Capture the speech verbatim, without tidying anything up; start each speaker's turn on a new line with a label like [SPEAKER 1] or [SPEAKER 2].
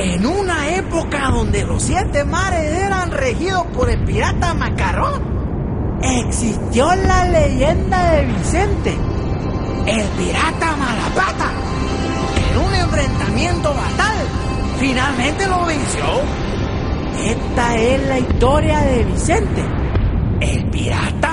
[SPEAKER 1] En una época donde los siete mares eran regidos por el pirata Macarrón, existió la leyenda de Vicente, el pirata Malapata, que en un enfrentamiento fatal finalmente lo venció. Esta es la historia de Vicente, el pirata